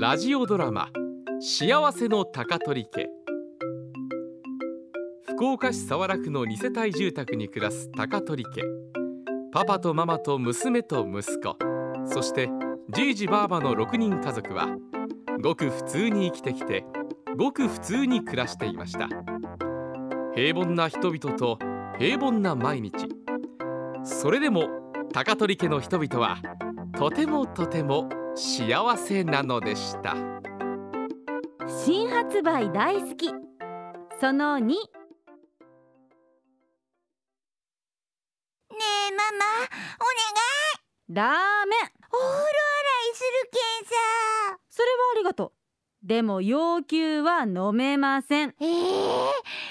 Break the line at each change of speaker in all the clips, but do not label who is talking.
ラジオドラマ幸せの高取家。福岡市早良区の2世帯住宅に暮らす高取家。パパとママと娘と息子、そしてじいじばあばの6人家族はごく普通に生きてきて、ごく普通に暮らしていました。平凡な人々と平凡な毎日。それでも高取家の人々はとてもとても幸せなのでした。
新発売大好きその2。ね
えママ、お願い。
ダメ。
お風呂洗いするけんさ。
それはありがとう。でも要求は飲めません。
一生のお願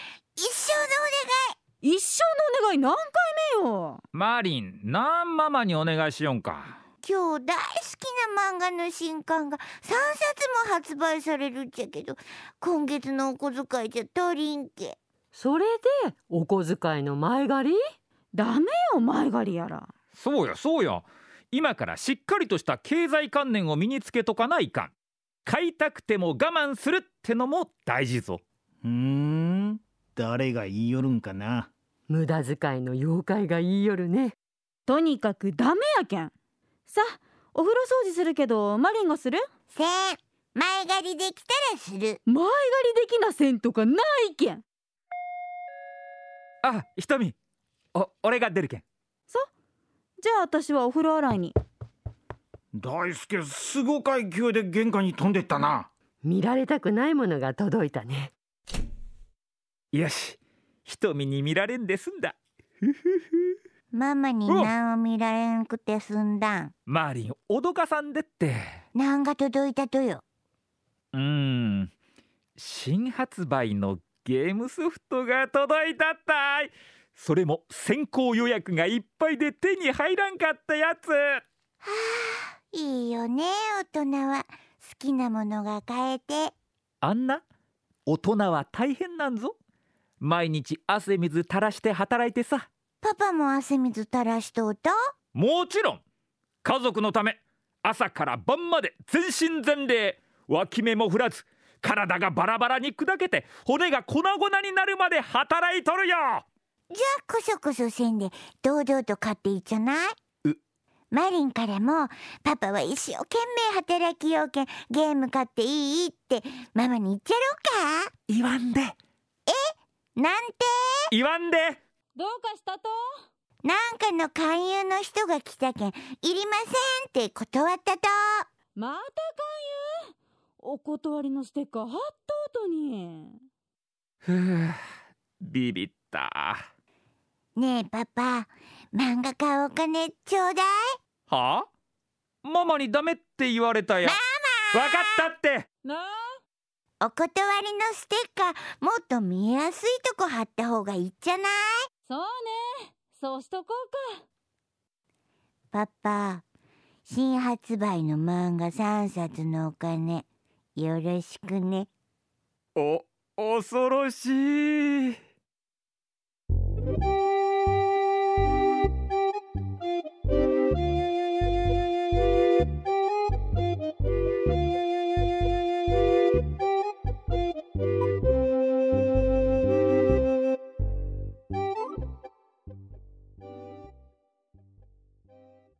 い。
一生のお願い何回目よ。
マーリン、なんママにお願いしよんか。
今日大好きな漫画の新刊が3冊も発売されるっちゃけど、今月のお小遣いじゃ足りんけ。
それでお小遣いの前借り？
ダメよ、前借りやら。
そうやそうや、今からしっかりとした経済観念を身につけとかないかん。買いたくても我慢するってのも大事ぞ。
誰が言いよるんかな。
無駄遣いの妖怪が言いよるね。
とにかくダメやけん。さあ、お風呂掃除するけどマリンがする？
せん。前借りできたらする。
前借りできなせんとかないけん。
あ、ひとみ、俺が出るけん。
じゃあ私はお風呂洗いに。
大輔、すごか勢いで玄関に飛んでったな。
見られたくないものが届いたね。
よし、ひとみに見られんで済んだ。
ママに何を見られんくて済んだん。
マーリン、脅かさんでって。
何が届いたとよ。
新発売のゲームソフトが届いたったい。それも先行予約がいっぱいで手に入らんかったやつ。
いいよね、大人は好きなものが買えて。
あんな大人は大変なんぞ。毎日汗水垂らして働いてさ。
パパも汗水垂らしとうと？
もちろん。家族のため朝から晩まで全身全霊、脇目も振らず体がバラバラに砕けて骨が粉々になるまで働いとるよ。
じゃあこそこそせんで堂々と買っていいじゃない？マリンからもパパは一生懸命働きようけんゲーム買っていいってママに言っちゃろうか？
言わんで。
なんて？
言わんで。
どうかしたと？
なんかの勧誘の人が来たけんいりませんって断ったと。
また勧誘？お断りのステッカー貼っとうとに。
ビビった。
ねえパパ、漫画買うお金ちょうだい。
はあ？ママにダメって言われたや。ママ！わかったって。
なあ、
お断りのステッカーもっと見えやすいとこ貼った方がいいじゃない？
そうね、そうしとこうか。
パパ、新発売の漫画3冊のお金よろしくね。
恐ろしい。